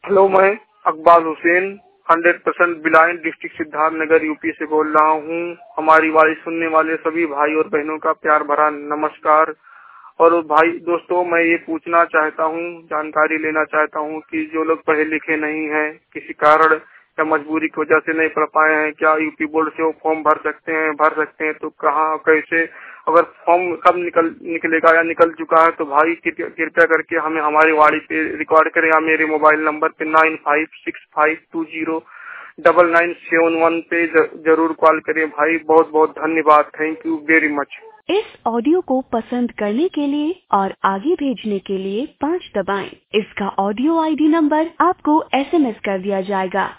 Hello, मैं अकबाल हुसैन 100% बिलाइन district Siddharthnagar UP से बोल रहा हूँ। हमारी आवाज सुनने वाले सभी भाई और बहनों का प्यार भरा नमस्कार। और भाई दोस्तों, मैं ये पूछना चाहता हूँ, जानकारी लेना चाहता हूँ कि जो लोग पढ़े लिखे नहीं हैं, किसी कारण या मजबूरी की वजह से नहीं पढ़ पाए हैं, क्या यूपी बोर्ड से वो फॉर्म भर सकते हैं? भर सकते हैं तो कहाँ, कैसे? अगर फॉर्म कब निकलेगा या निकल चुका है तो भाई कृपया करके हमें हमारी वाड़ी पे रिकॉर्ड करें या मेरे मोबाइल नंबर पे 9565209971 पे जरूर कॉल करें। भाई बहुत बहुत धन्यवाद। Thank you very much. इस ऑडियो को पसंद करने के लिए और आगे भेजने के लिए 5 दबाएं। इसका ऑडियो आईडी नंबर आपको SMS कर दिया जाएगा।